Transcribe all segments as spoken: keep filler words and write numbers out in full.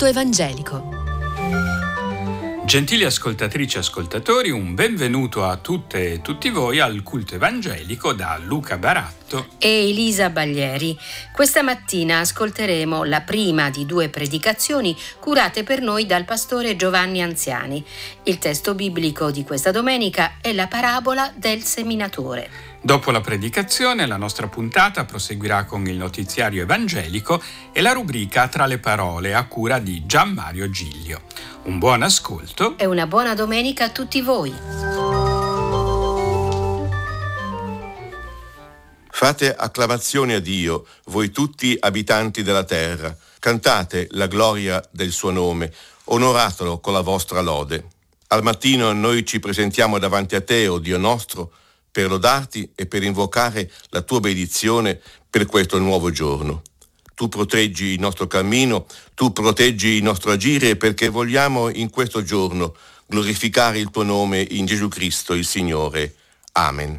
culto evangelico. Gentili ascoltatrici e ascoltatori, un benvenuto a tutte e tutti voi al culto evangelico da Luca Baratto e Elisa Baglieri. Questa mattina ascolteremo la prima di due predicazioni curate per noi dal pastore Giovanni Anziani. Il testo biblico di questa domenica è la parabola del seminatore. Dopo la predicazione, la nostra puntata proseguirà con il notiziario evangelico e la rubrica Tra le parole a cura di Gian Mario Giglio. Un buon ascolto e una buona domenica a tutti voi. Fate acclamazioni a Dio, voi tutti abitanti della terra. Cantate la gloria del suo nome, onoratelo con la vostra lode. Al mattino noi ci presentiamo davanti a te, o Dio nostro, per lodarti e per invocare la tua benedizione per questo nuovo giorno. Tu proteggi il nostro cammino, tu proteggi il nostro agire, perché vogliamo in questo giorno glorificare il tuo nome in Gesù Cristo, il Signore. Amen.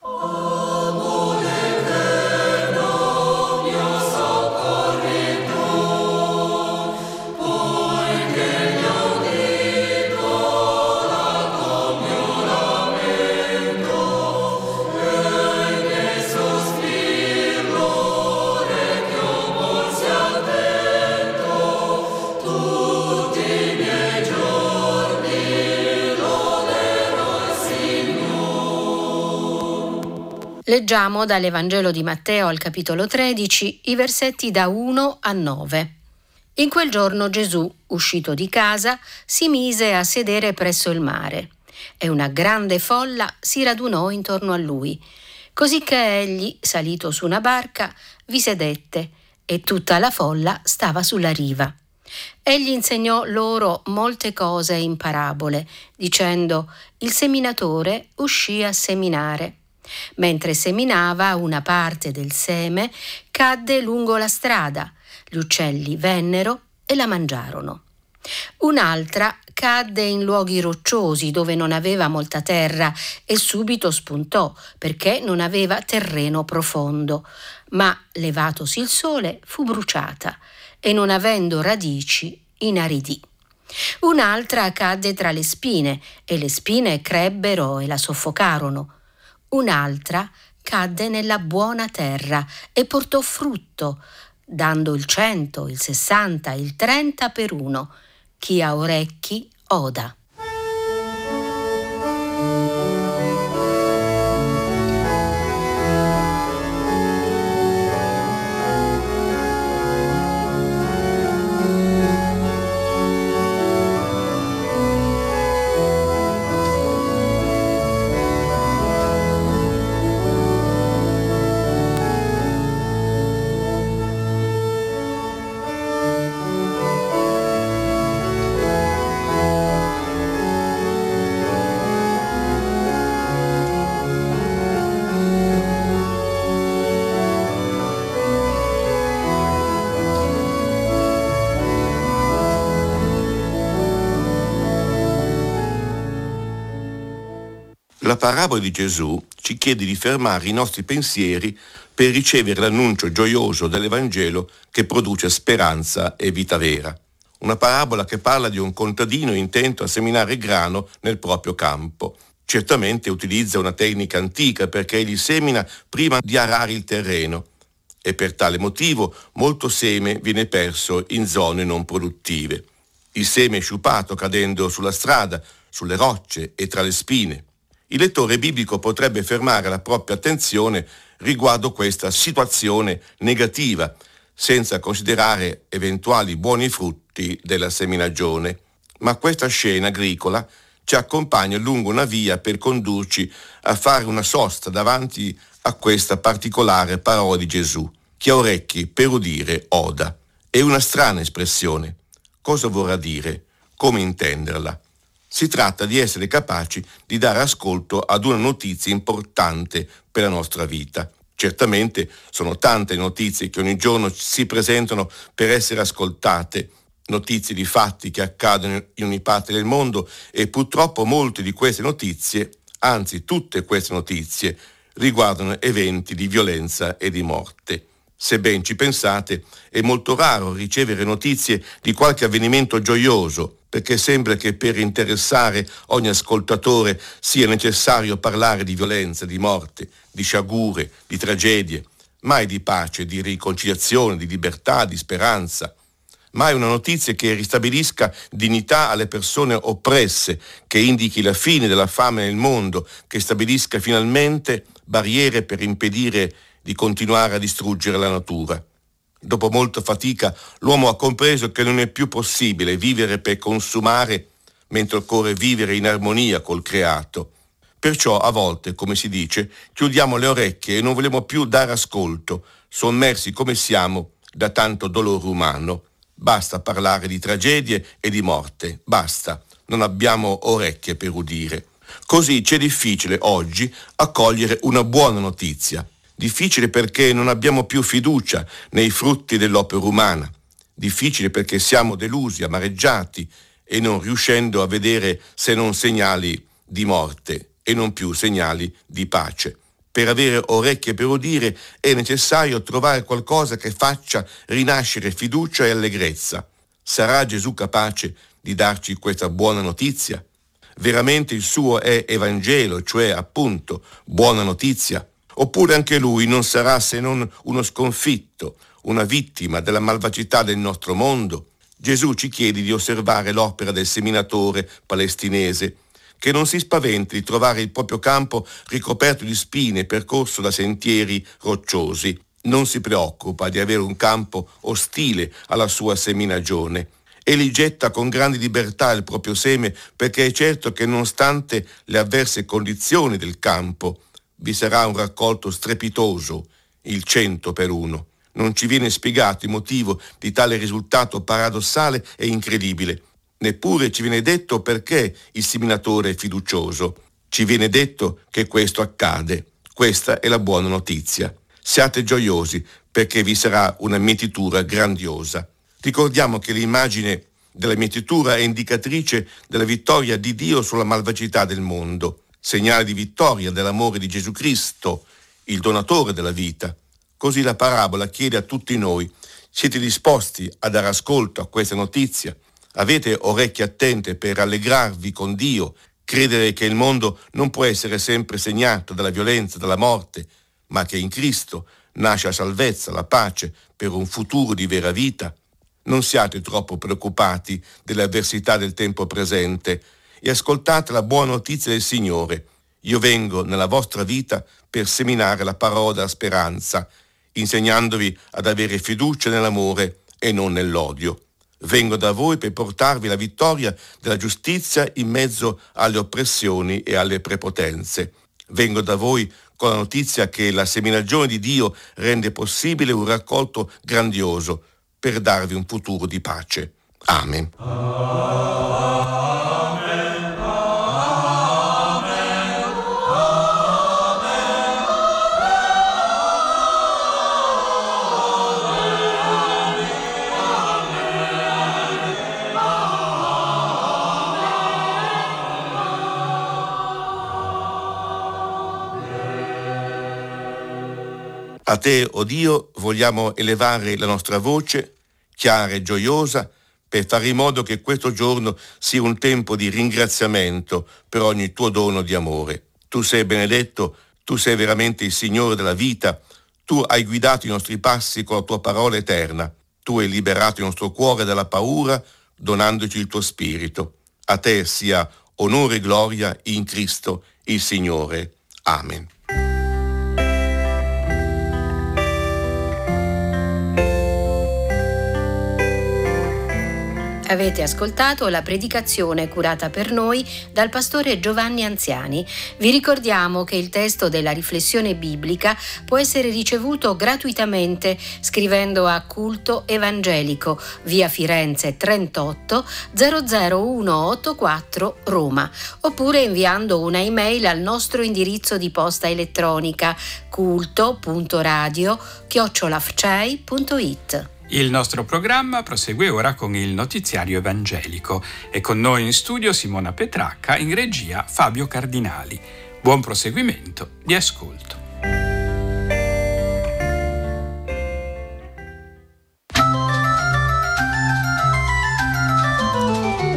Leggiamo dall'Evangelo di Matteo al capitolo tredici i versetti da uno a nove. In quel giorno Gesù, uscito di casa, si mise a sedere presso il mare, e una grande folla si radunò intorno a lui, cosicché egli, salito su una barca, vi sedette, e tutta la folla stava sulla riva. Egli insegnò loro molte cose in parabole, dicendo: il seminatore uscì a seminare. Mentre seminava, una parte del seme cadde lungo la strada, gli uccelli vennero e la mangiarono. Un'altra cadde in luoghi rocciosi dove non aveva molta terra e subito spuntò perché non aveva terreno profondo, ma levatosi il sole fu bruciata e non avendo radici inaridì. Un'altra cadde tra le spine e le spine crebbero e la soffocarono. Un'altra cadde nella buona terra e portò frutto, dando il cento, il sessanta, il trenta per uno. Chi ha orecchi, oda. La parabola di Gesù ci chiede di fermare i nostri pensieri per ricevere l'annuncio gioioso dell'Evangelo che produce speranza e vita vera. Una parabola che parla di un contadino intento a seminare grano nel proprio campo. Certamente utilizza una tecnica antica perché egli semina prima di arare il terreno e per tale motivo molto seme viene perso in zone non produttive. Il seme è sciupato cadendo sulla strada, sulle rocce e tra le spine. Il lettore biblico potrebbe fermare la propria attenzione riguardo questa situazione negativa, senza considerare eventuali buoni frutti della seminagione. Ma questa scena agricola ci accompagna lungo una via per condurci a fare una sosta davanti a questa particolare parola di Gesù. Chi ha orecchi per udire, oda. È una strana espressione. Cosa vorrà dire? Come intenderla? Si tratta di essere capaci di dare ascolto ad una notizia importante per la nostra vita. Certamente sono tante notizie che ogni giorno si presentano per essere ascoltate, notizie di fatti che accadono in ogni parte del mondo e purtroppo molte di queste notizie, anzi tutte queste notizie, riguardano eventi di violenza e di morte. Se ben ci pensate, è molto raro ricevere notizie di qualche avvenimento gioioso, perché sembra che per interessare ogni ascoltatore sia necessario parlare di violenza, di morte, di sciagure, di tragedie, mai di pace, di riconciliazione, di libertà, di speranza. Mai una notizia che ristabilisca dignità alle persone oppresse, che indichi la fine della fame nel mondo, che stabilisca finalmente barriere per impedire di continuare a distruggere la natura. Dopo molta fatica, l'uomo ha compreso che non è più possibile vivere per consumare, mentre occorre vivere in armonia col creato. Perciò a volte, come si dice, chiudiamo le orecchie e non vogliamo più dare ascolto, sommersi come siamo da tanto dolore umano. Basta parlare di tragedie e di morte, basta, non abbiamo orecchie per udire. Così c'è difficile oggi accogliere una buona notizia. Difficile perché non abbiamo più fiducia nei frutti dell'opera umana. Difficile perché siamo delusi, amareggiati e non riuscendo a vedere se non segnali di morte e non più segnali di pace. Per avere orecchie per udire è necessario trovare qualcosa che faccia rinascere fiducia e allegrezza. Sarà Gesù capace di darci questa buona notizia? Veramente il suo è Evangelo, cioè appunto buona notizia? Oppure anche lui non sarà se non uno sconfitto, una vittima della malvagità del nostro mondo? Gesù ci chiede di osservare l'opera del seminatore palestinese, che non si spaventi di trovare il proprio campo ricoperto di spine e percorso da sentieri rocciosi. Non si preoccupa di avere un campo ostile alla sua seminagione. Egli getta con grande libertà il proprio seme, perché è certo che nonostante le avverse condizioni del campo, vi sarà un raccolto strepitoso, il cento per uno. Non ci viene spiegato il motivo di tale risultato paradossale e incredibile. Neppure ci viene detto perché il seminatore è fiducioso. Ci viene detto che questo accade. Questa è la buona notizia. Siate gioiosi perché vi sarà una mietitura grandiosa. Ricordiamo che l'immagine della mietitura è indicatrice della vittoria di Dio sulla malvagità del mondo, segnale di vittoria dell'amore di Gesù Cristo, il donatore della vita. Così la parabola chiede a tutti noi: siete disposti a dare ascolto a questa notizia? Avete orecchie attente per rallegrarvi con Dio, credere che il mondo non può essere sempre segnato dalla violenza, dalla morte, ma che in Cristo nasce la salvezza, la pace per un futuro di vera vita? Non siate troppo preoccupati delle avversità del tempo presente e ascoltate la buona notizia del Signore. Io vengo nella vostra vita per seminare la parola della speranza, insegnandovi ad avere fiducia nell'amore e non nell'odio. Vengo da voi per portarvi la vittoria della giustizia in mezzo alle oppressioni e alle prepotenze. Vengo da voi con la notizia che la seminagione di Dio rende possibile un raccolto grandioso per darvi un futuro di pace. Amen. A te, o Dio, vogliamo elevare la nostra voce, chiara e gioiosa, per fare in modo che questo giorno sia un tempo di ringraziamento per ogni tuo dono di amore. Tu sei benedetto, tu sei veramente il Signore della vita, tu hai guidato i nostri passi con la tua parola eterna, tu hai liberato il nostro cuore dalla paura, donandoci il tuo spirito. A te sia onore e gloria in Cristo, il Signore. Amen. Avete ascoltato la predicazione curata per noi dal pastore Giovanni Anziani. Vi ricordiamo che il testo della riflessione biblica può essere ricevuto gratuitamente scrivendo a Culto Evangelico, via Firenze trentotto zero zero uno otto quattro Roma, oppure inviando una email al nostro indirizzo di posta elettronica culto punto radio chiocciola f c e i punto i t. Il nostro programma prosegue ora con il notiziario evangelico e con noi in studio Simona Petracca, in regia Fabio Cardinali. Buon proseguimento di ascolto.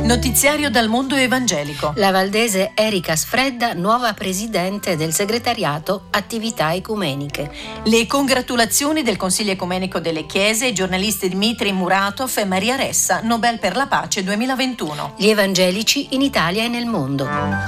Notiziario dal mondo evangelico. La valdese Erika Sfredda, nuova presidente del segretariato Attività Ecumeniche. Le congratulazioni del Consiglio Ecumenico delle Chiese ai giornalisti Dmitry Muratov e Maria Ressa, Nobel per la Pace duemilaventuno. Gli evangelici in Italia e nel mondo.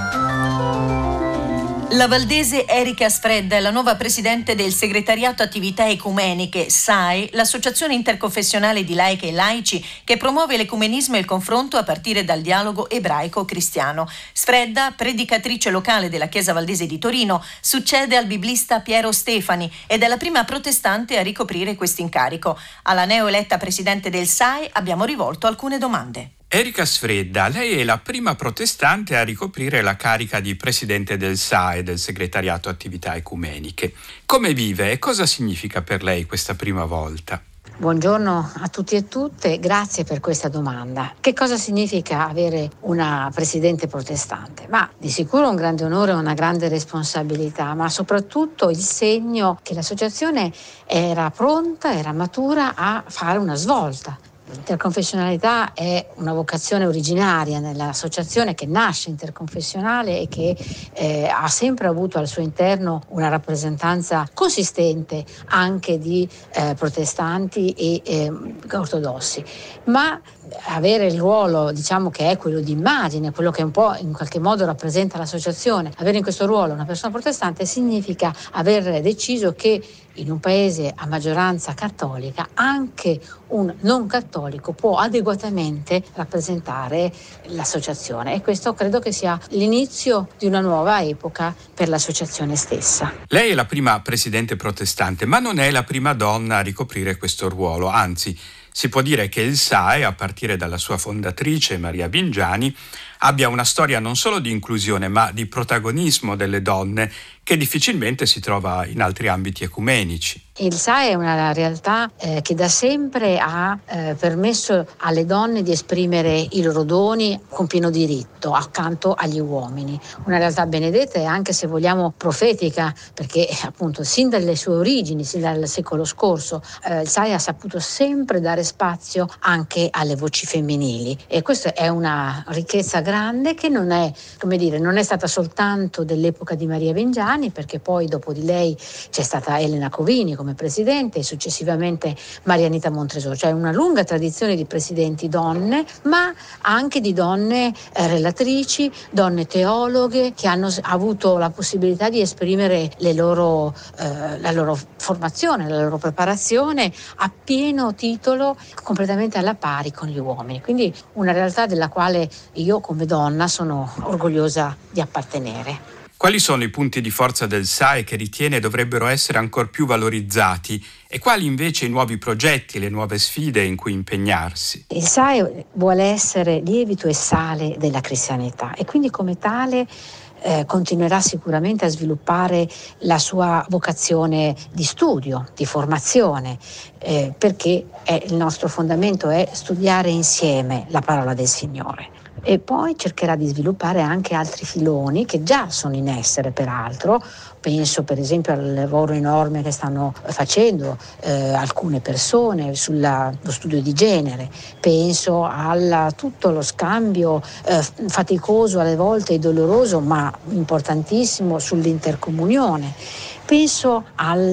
La valdese Erika Sfredda è la nuova presidente del Segretariato Attività Ecumeniche, S A E, l'associazione interconfessionale di laiche e laici che promuove l'ecumenismo e il confronto a partire dal dialogo ebraico-cristiano. Sfredda, predicatrice locale della Chiesa Valdese di Torino, succede al biblista Piero Stefani ed è la prima protestante a ricoprire questo incarico. Alla neoeletta presidente del S A E abbiamo rivolto alcune domande. Erika Sfredda, lei è la prima protestante a ricoprire la carica di presidente del S A E, del Segretariato Attività Ecumeniche. Come vive e cosa significa per lei questa prima volta? Buongiorno a tutti e tutte, grazie per questa domanda. Che cosa significa avere una presidente protestante? Ma di sicuro un grande onore e una grande responsabilità, ma soprattutto il segno che l'associazione era pronta, era matura a fare una svolta. L'interconfessionalità è una vocazione originaria nell'associazione che nasce interconfessionale e che eh, ha sempre avuto al suo interno una rappresentanza consistente anche di eh, protestanti e eh, ortodossi, ma avere il ruolo, diciamo, che è quello di immagine, quello che un po' in qualche modo rappresenta l'associazione, avere in questo ruolo una persona protestante significa aver deciso che in un paese a maggioranza cattolica anche un non cattolico può adeguatamente rappresentare l'associazione, e questo credo che sia l'inizio di una nuova epoca per l'associazione stessa. Lei è la prima presidente protestante, ma non è la prima donna a ricoprire questo ruolo, anzi si può dire che il S A E, a partire dalla sua fondatrice Maria Vingiani, abbia una storia non solo di inclusione ma di protagonismo delle donne che difficilmente si trova in altri ambiti ecumenici. Il S A E è una realtà eh, che da sempre ha eh, permesso alle donne di esprimere i loro doni con pieno diritto accanto agli uomini. Una realtà benedetta e anche, se vogliamo, profetica, perché appunto sin dalle sue origini, sin dal secolo scorso, eh, il S A E ha saputo sempre dare spazio anche alle voci femminili, e questa è una ricchezza grande che non è, come dire, non è stata soltanto dell'epoca di Maria Vingiani, perché poi dopo di lei c'è stata Elena Covini come presidente e successivamente Marianita Montresor, cioè una lunga tradizione di presidenti donne, ma anche di donne eh, relatrici, donne teologhe che hanno avuto la possibilità di esprimere le loro, eh, la loro formazione, la loro preparazione a pieno titolo, completamente alla pari con gli uomini. Quindi una realtà della quale io come donna sono orgogliosa di appartenere. Quali sono i punti di forza del S A E che ritiene dovrebbero essere ancor più valorizzati e quali invece i nuovi progetti, le nuove sfide in cui impegnarsi? Il S A E vuole essere lievito e sale della cristianità e quindi come tale eh, continuerà sicuramente a sviluppare la sua vocazione di studio, di formazione, eh, perché è, il nostro fondamento è studiare insieme la parola del Signore. E poi cercherà di sviluppare anche altri filoni che già sono in essere, peraltro. Penso per esempio al lavoro enorme che stanno facendo eh, alcune persone sullo studio di genere, penso a tutto lo scambio eh, faticoso alle volte e doloroso ma importantissimo sull'intercomunione. Penso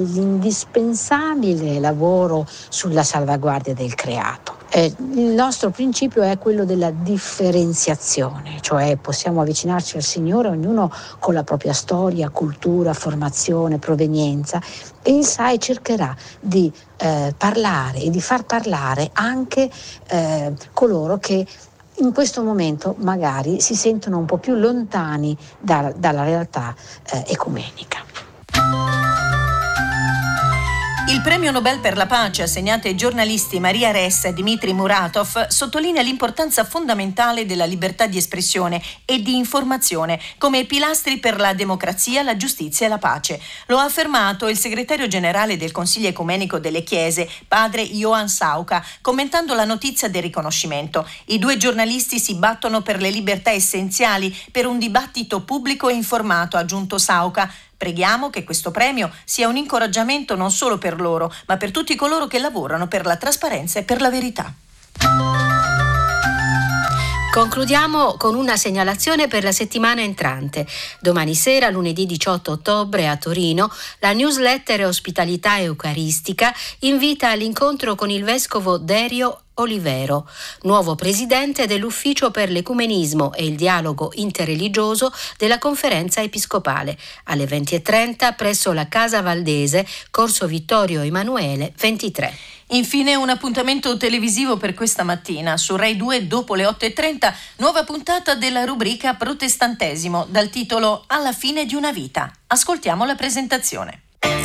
all'indispensabile lavoro sulla salvaguardia del creato. Eh, il nostro principio è quello della differenziazione, cioè possiamo avvicinarci al Signore ognuno con la propria storia, cultura, formazione, provenienza, e il S A E cercherà di eh, parlare e di far parlare anche eh, coloro che in questo momento magari si sentono un po' più lontani da, dalla realtà eh, ecumenica. Il premio Nobel per la pace assegnato ai giornalisti Maria Ressa e Dmitry Muratov sottolinea l'importanza fondamentale della libertà di espressione e di informazione come pilastri per la democrazia, la giustizia e la pace. Lo ha affermato il segretario generale del Consiglio Ecumenico delle Chiese, padre Johann Sauka, commentando la notizia del riconoscimento. I due giornalisti si battono per le libertà essenziali, per un dibattito pubblico e informato, ha aggiunto Sauka. Preghiamo che questo premio sia un incoraggiamento non solo per loro, ma per tutti coloro che lavorano per la trasparenza e per la verità. Concludiamo con una segnalazione per la settimana entrante. Domani sera, lunedì diciotto ottobre, a Torino, la newsletter Ospitalità Eucaristica invita all'incontro con il vescovo Derio Olivero, nuovo presidente dell'Ufficio per l'Ecumenismo e il Dialogo Interreligioso della Conferenza Episcopale, alle venti e trenta presso la Casa Valdese, Corso Vittorio Emanuele ventitré. Infine un appuntamento televisivo per questa mattina. Su Rai due dopo le otto e trenta, nuova puntata della rubrica Protestantesimo dal titolo Alla fine di una vita. Ascoltiamo la presentazione.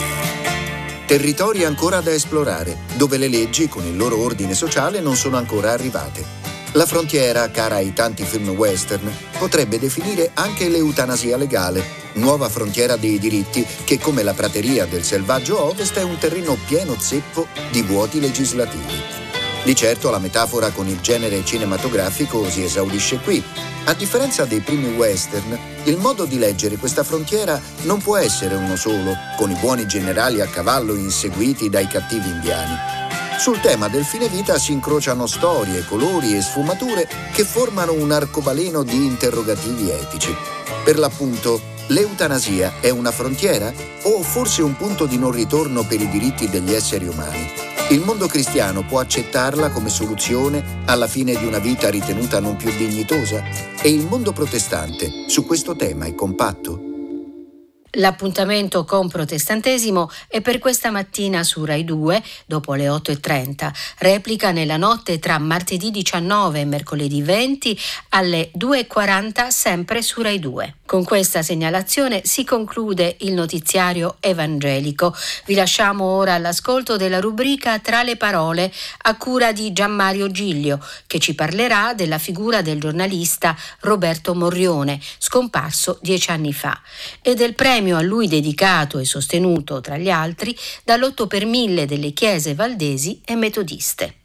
Territori ancora da esplorare, dove le leggi con il loro ordine sociale non sono ancora arrivate. La frontiera, cara ai tanti film western, potrebbe definire anche l'eutanasia legale, nuova frontiera dei diritti che, come la prateria del selvaggio ovest, è un terreno pieno zeppo di vuoti legislativi. Di certo la metafora con il genere cinematografico si esaurisce qui. A differenza dei primi western, il modo di leggere questa frontiera non può essere uno solo, con i buoni generali a cavallo inseguiti dai cattivi indiani. Sul tema del fine vita si incrociano storie, colori e sfumature che formano un arcobaleno di interrogativi etici. Per l'appunto, l'eutanasia è una frontiera o forse un punto di non ritorno per i diritti degli esseri umani? Il mondo cristiano può accettarla come soluzione alla fine di una vita ritenuta non più dignitosa? E il mondo protestante su questo tema è compatto? L'appuntamento con Protestantesimo è per questa mattina su Rai due, dopo le otto e trenta. Replica nella notte tra martedì diciannove e mercoledì venti alle due e quaranta, sempre su Rai due. Con questa segnalazione si conclude il notiziario evangelico. Vi lasciamo ora all'ascolto della rubrica Tra le parole, a cura di Gianmario Giglio, che ci parlerà della figura del giornalista Roberto Morrione, scomparso dieci anni fa, e del premio a lui dedicato e sostenuto, tra gli altri, dall'otto per mille delle chiese valdesi e metodiste.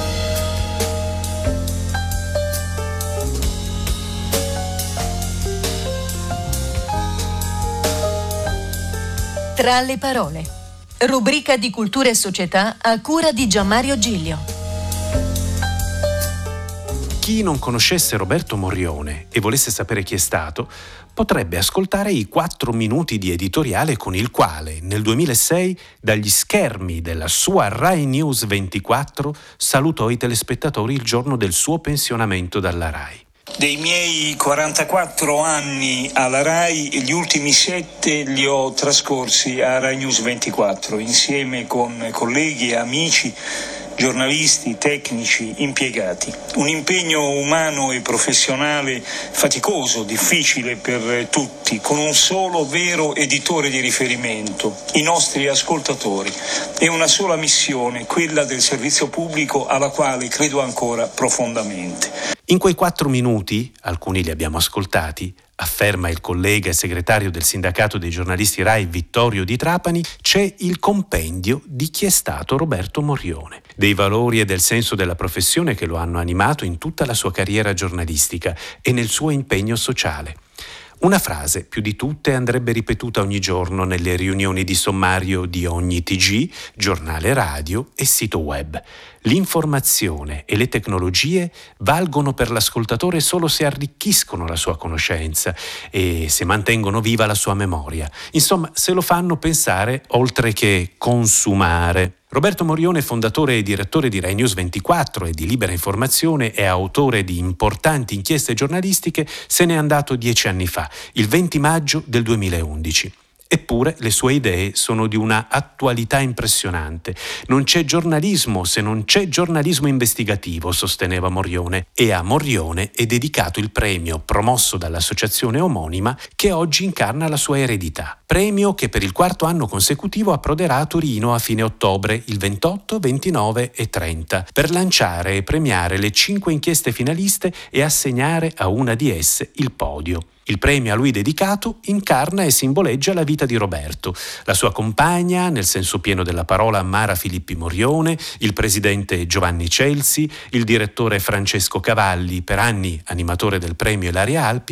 Tra le parole, rubrica di cultura e società a cura di Gianmario Giglio. Chi non conoscesse Roberto Morrione e volesse sapere chi è stato, potrebbe ascoltare i quattro minuti di editoriale con il quale, nel duemilasei, dagli schermi della sua Rai News ventiquattro, salutò i telespettatori il giorno del suo pensionamento dalla Rai. Dei miei quarantaquattro anni alla Rai, gli ultimi sette li ho trascorsi a Rai News ventiquattro, insieme con colleghi e amici, giornalisti, tecnici, impiegati. Un impegno umano e professionale faticoso, difficile per tutti, con un solo vero editore di riferimento, i nostri ascoltatori, e una sola missione, quella del servizio pubblico, alla quale credo ancora profondamente. In quei quattro minuti, alcuni li abbiamo ascoltati, afferma il collega e segretario del sindacato dei giornalisti Rai Vittorio Di Trapani, c'è il compendio di chi è stato Roberto Morrione, dei valori e del senso della professione che lo hanno animato in tutta la sua carriera giornalistica e nel suo impegno sociale. Una frase, più di tutte, andrebbe ripetuta ogni giorno nelle riunioni di sommario di ogni T G, giornale radio e sito web. L'informazione e le tecnologie valgono per l'ascoltatore solo se arricchiscono la sua conoscenza e se mantengono viva la sua memoria. Insomma, se lo fanno pensare oltre che consumare. Roberto Morrione, fondatore e direttore di Rai News ventiquattro e di Libera Informazione e autore di importanti inchieste giornalistiche, se n'è andato dieci anni fa, il venti maggio del duemilaundici. Eppure le sue idee sono di una attualità impressionante. Non c'è giornalismo se non c'è giornalismo investigativo, sosteneva Morrione, e a Morrione è dedicato il premio promosso dall'associazione omonima che oggi incarna la sua eredità. Premio che per il quarto anno consecutivo approderà a Torino a fine ottobre, il ventotto, ventinove e trenta, per lanciare e premiare le cinque inchieste finaliste e assegnare a una di esse il podio. Il premio a lui dedicato incarna e simboleggia la vita di Roberto, la sua compagna, nel senso pieno della parola, Mara Filippi Morrione, il presidente Giovanni Celsi, il direttore Francesco Cavalli, per anni animatore del premio Ilaria Alpi,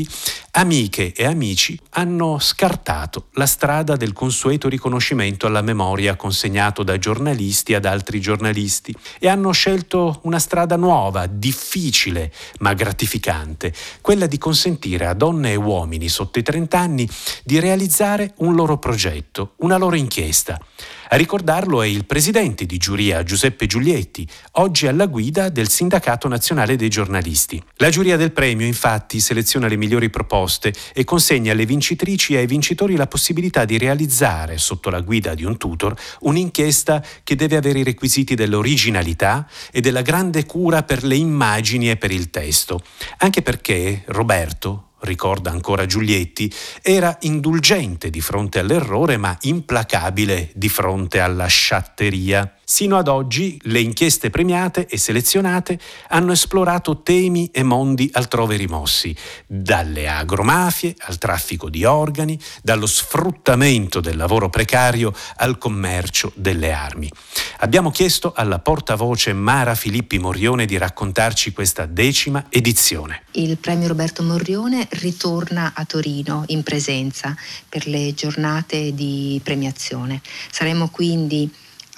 amiche e amici hanno scartato la strada del consueto riconoscimento alla memoria consegnato da giornalisti ad altri giornalisti e hanno scelto una strada nuova, difficile ma gratificante, quella di consentire a donne e uomini sotto i trenta anni di realizzare un loro progetto, una loro inchiesta. A ricordarlo è il presidente di giuria Giuseppe Giulietti, oggi alla guida del Sindacato Nazionale dei Giornalisti. La giuria del premio, infatti, seleziona le migliori proposte e consegna alle vincitrici e ai vincitori la possibilità di realizzare, sotto la guida di un tutor, un'inchiesta che deve avere i requisiti dell'originalità e della grande cura per le immagini e per il testo. Anche perché Roberto, ricorda ancora Giulietti, era indulgente di fronte all'errore ma implacabile di fronte alla sciatteria. Sino ad oggi le inchieste premiate e selezionate hanno esplorato temi e mondi altrove rimossi, dalle agromafie al traffico di organi, dallo sfruttamento del lavoro precario al commercio delle armi. Abbiamo chiesto alla portavoce Mara Filippi Morrione di raccontarci questa decima edizione. Il premio Roberto Morrione ritorna a Torino in presenza per le giornate di premiazione. Saremo quindi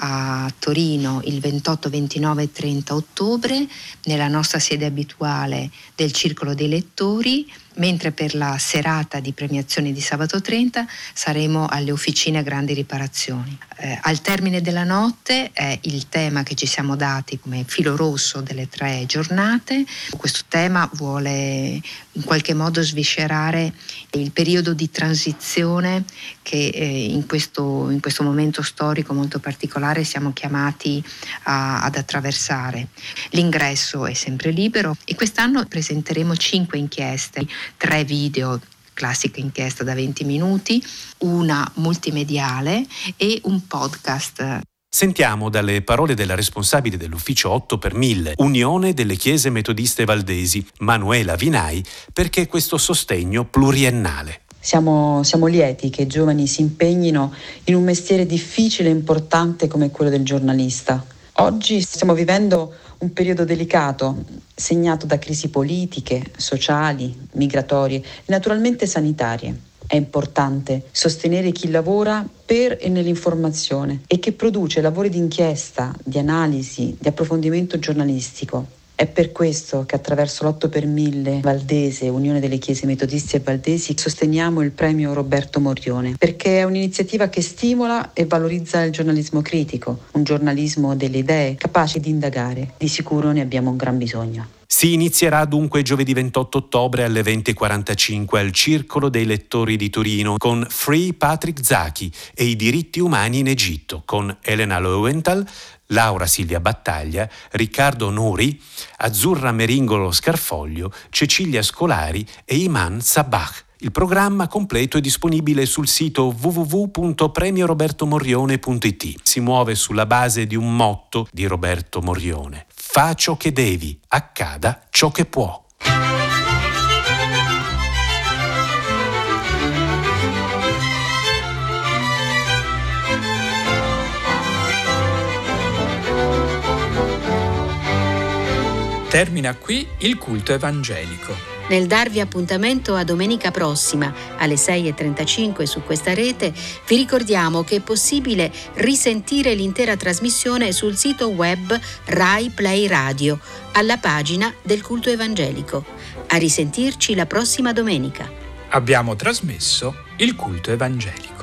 a Torino il ventotto, ventinove e trenta ottobre nella nostra sede abituale del Circolo dei Lettori, mentre per la serata di premiazione di sabato trenta saremo alle Officine Grandi Riparazioni. Eh, al termine della notte è il tema che ci siamo dati come filo rosso delle tre giornate. Questo tema vuole in qualche modo sviscerare il periodo di transizione che eh, in, questo, in questo momento storico molto particolare siamo chiamati a, ad attraversare. L'ingresso è sempre libero e quest'anno presenteremo cinque inchieste, tre video, classica inchiesta da venti minuti, una multimediale e un podcast. Sentiamo dalle parole della responsabile dell'ufficio otto per mille, Unione delle Chiese Metodiste Valdesi, Manuela Vinai, perché questo sostegno pluriennale. Siamo, siamo lieti che i giovani si impegnino in un mestiere difficile e importante come quello del giornalista. Oggi stiamo vivendo un periodo delicato, segnato da crisi politiche, sociali, migratorie e naturalmente sanitarie. È importante sostenere chi lavora per e nell'informazione e che produce lavori di inchiesta, di analisi, di approfondimento giornalistico. È per questo che attraverso l'otto per mille Valdese, Unione delle Chiese Metodiste e Valdesi, sosteniamo il premio Roberto Morrione, perché è un'iniziativa che stimola e valorizza il giornalismo critico, un giornalismo delle idee capace di indagare. Di sicuro ne abbiamo un gran bisogno. Si inizierà dunque giovedì ventotto ottobre alle venti e quarantacinque al Circolo dei Lettori di Torino con Free Patrick Zaki e i diritti umani in Egitto con Elena Lowenthal, Laura Silvia Battaglia, Riccardo Nuri, Azzurra Meringolo Scarfoglio, Cecilia Scolari e Iman Sabah. Il programma completo è disponibile sul sito w w w punto premio roberto morrione punto i t. Si muove sulla base di un motto di Roberto Morrione: fa ciò che devi, accada ciò che può. Termina qui il culto evangelico. Nel darvi appuntamento a domenica prossima alle sei e trentacinque su questa rete, vi ricordiamo che è possibile risentire l'intera trasmissione sul sito web Rai Play Radio, alla pagina del culto evangelico. A risentirci la prossima domenica. Abbiamo trasmesso il culto evangelico.